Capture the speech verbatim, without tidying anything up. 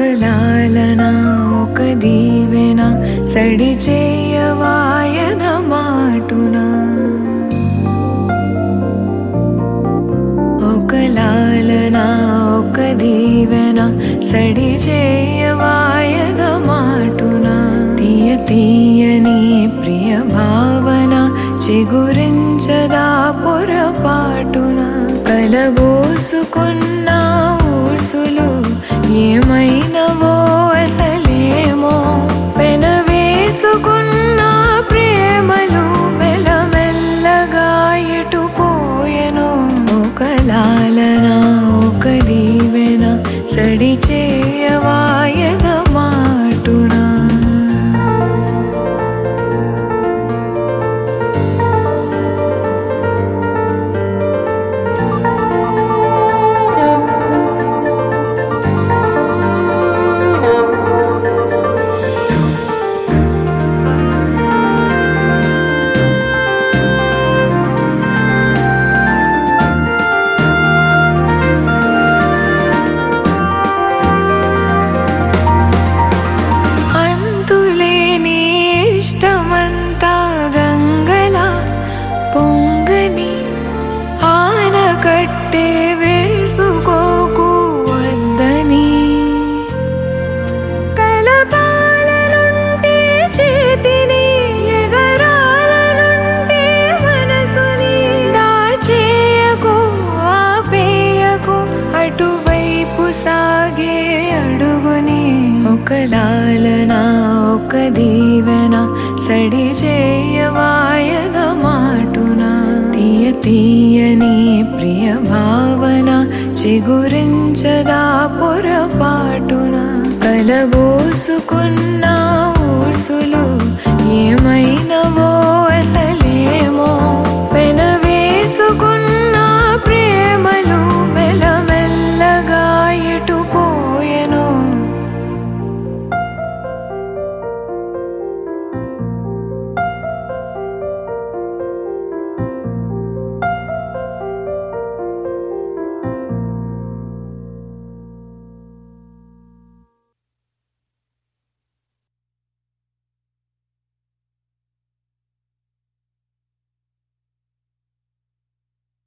లాలన ఒక దీవెన సడి చేయవాయద మాటున ఒక లాలన ఒక దీవెన సడి చేయవాయద మాటున తీయ తీయని ప్రియ భావన చిగురించదా పొరపాటున కలబోసుకున్న ఊసులు ఏమైనవో అసలేమో పెనవేసుకున్న ప్రేమలు మెల్లమెల్లగా ఎటుపోయెనో ఒక లాలన ఒక దీవెన సడి చేయవాయద మాటున ఇష్టమంతా గంగలా పొంగని ఆనకట్టే వేసుకోకు వద్దని కలపాలనుంటే చేతిని ఎగరాలనుంటే మనసుని దాచేయకు ఆపేయకు అటువైపు సాగే అడుగుని ఒక లాలన ఒక దీవెన సడి చేయవాయద మాటున తీయ తీయని ప్రియ భావన చిగురించదా పొరపాటున కలబోసుకున్న ఊసులు ఏమైనవో